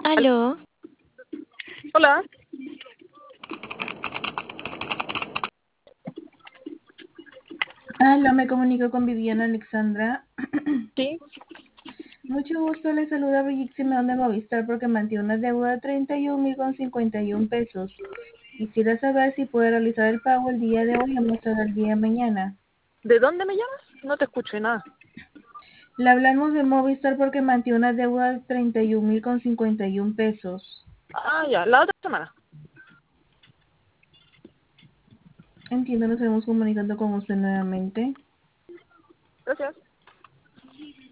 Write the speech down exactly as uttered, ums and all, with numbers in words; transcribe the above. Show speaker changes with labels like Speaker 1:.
Speaker 1: Aló,
Speaker 2: Hola.
Speaker 3: Hola, me comunico con Viviana Alexandra.
Speaker 2: Sí.
Speaker 3: Mucho gusto, le saluda Brigitte Simeón de Movistar porque mantiene una deuda de treinta y un mil con cincuenta y un pesos. Quisiera saber si puede realizar el pago el día de hoy o más tarde el día de mañana.
Speaker 2: ¿De dónde me llamas? No te escuché nada.
Speaker 3: Le hablamos de Movistar porque mantiene una deuda de treinta y un mil con cincuenta y un pesos.
Speaker 2: Ah, ya, la otra semana.
Speaker 3: Entiendo, nos estamos comunicando con usted nuevamente.
Speaker 2: Gracias.